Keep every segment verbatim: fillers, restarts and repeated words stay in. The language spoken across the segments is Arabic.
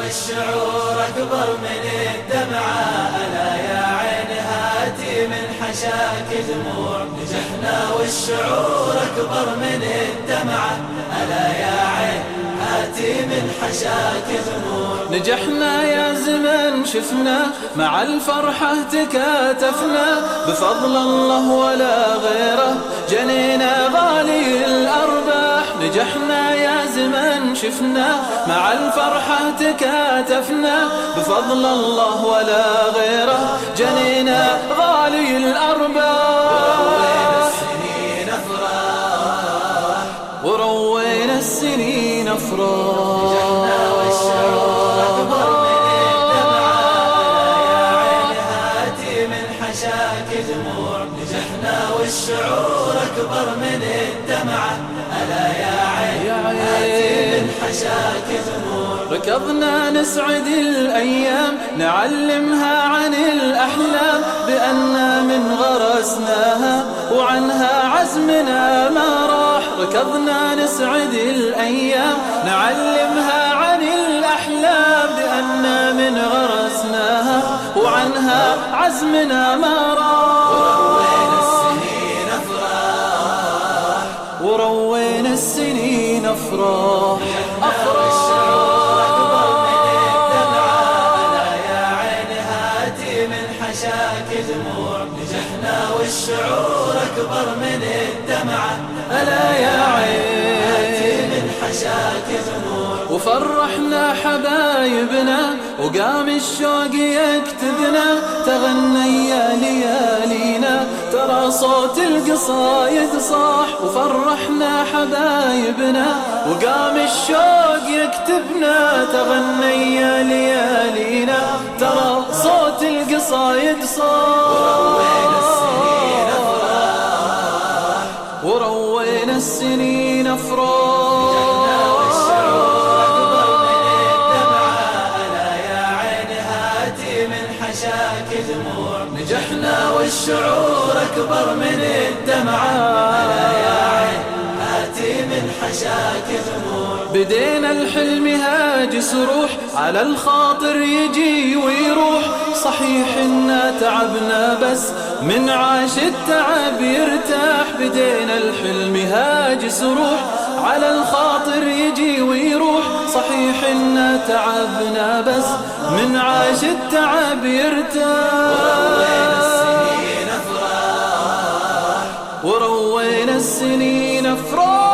والشعور أكبر من الدمعة، ألا يا عين هاتي من حشاك دموع. نجحنا والشعور أكبر من الدمعة، ألا يا عين هاتي من حشاك دموع. نجحنا يا زمن شفنا مع الفرحة تكاتفنا، بفضل الله ولا غيره جنينا غالي الأرباح. نجحنا يا زمن شفنا مع الفرحة تكاتفنا، بفضل الله ولا غيره جنينا غالي الأرباح. وروينا السنين أفراح، نجحنا والشعور أكبر من الدمعة، ألا يا عين هاتي من حشاك دموع. نجحنا والشعور أكبر من الدمعة، ألا يا عين هاتي من حشاك دموع. ركضنا نسعد الأيام نعلمها عن الأحلام، بأننا من غرسناها وعنها عزمنا ما راح. ركضنا نسعد الأيام نعلمها عن الأحلام، بأننا من غرسناها وعنها عزمنا ما راح. وروينا السنين أفراح، وروينا السنين أفراح أفراح. نجحنا والشعور أكبر من الدمعة، ألا يا عين هاتي من حشاك دموع. وفرحنا حبايبنا وقام الشوق يكتبنا، تغنى يا ليالينا ترى صوت القصايد صاح. وفرحنا حبايبنا وقام الشوق يكتبنا، تغنى يا ليالينا ترى صوت القصايد صاح. وروينا السنين أفراح، نجحنا والشعور أكبر من الدمعة، ألا يا عين هاتي من حشاك دموع. نجحنا والشعور أكبر من الدمعة، ألا يا عين هاتي من حشاك دموع. بدينا الحلم هاجس روح على الخاطر يجي ويروح. صحيح إنا تعبنا بس من عاش التعب يرتاح. بدينا الحلم هاجس روح على الخاطر يجي ويروح. صحيح إنا تعبنا بس من عاش التعب يرتاح. وروينا السنين أفراح،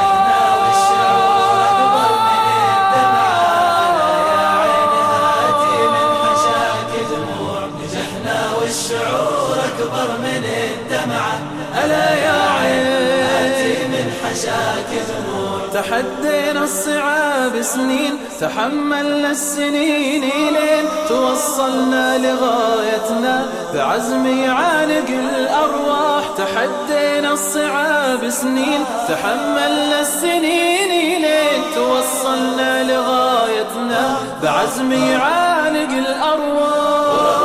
والشعور أكبر من الدمعة، ألا يا عين هاتي من حشاك دموع. تحدينا الصعاب سنين تحملنا السنين لين توصلنا لغايتنا بعزم يعانق الأرواح. تحدينا الصعاب سنين تحملنا السنين لين توصلنا لغايتنا بعزم يعانق الأرواح.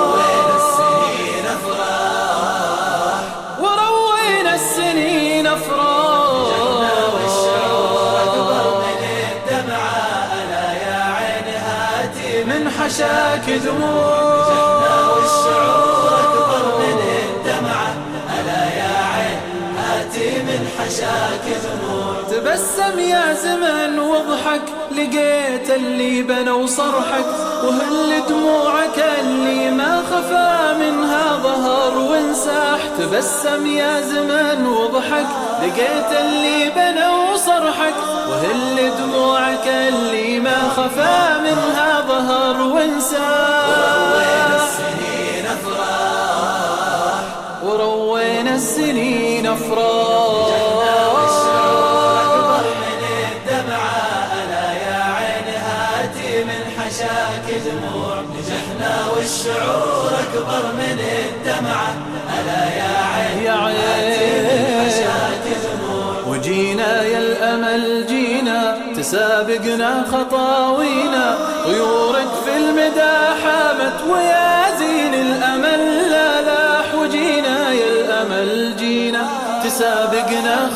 وروينا السنين أفراح، نجحنا والشعور أكبر من الدمعة، ألا يا عين هاتي من حشاك دموع. نجحنا والشعور أكبر من الدمعة، ألا يا عين هاتي من حشاك دموع. تبسم يا زمن واضحك لقيت اللي بنى وصرحك، وهل دموعك اللي ما خفى منها ظهر وانساح. تبسم يا زمن واضحك لقيت اللي بنى وصرحك، وهل دموعك اللي ما خفى منها ظهر وانساح. وروينا السنين أفراح، وروينا السنين أفراح. دموع. نجحنا والشعور أكبر من الدمعة، ألا يا عين يا عين حشاك دموع. وجينا يا الأمل جينا تسابقنا خطاوينا، طيورك في المدى حامت ويا زين الأمل لا لاح. وجينا يا الأمل جينا تسابقنا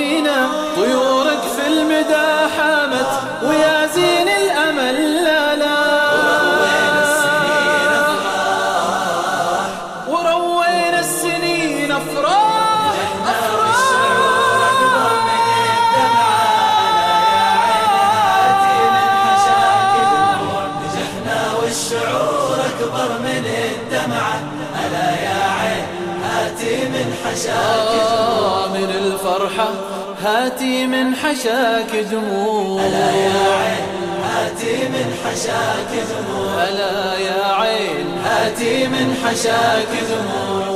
خطاوينا، طيورك في المدى حامت ويا زين الأمل لا لاح. حشاك دموع من الفرحة هاتي من حشاك دموع ألا يا عين هاتي من حشاك دموع ألا يا عين هاتي من حشاك دموع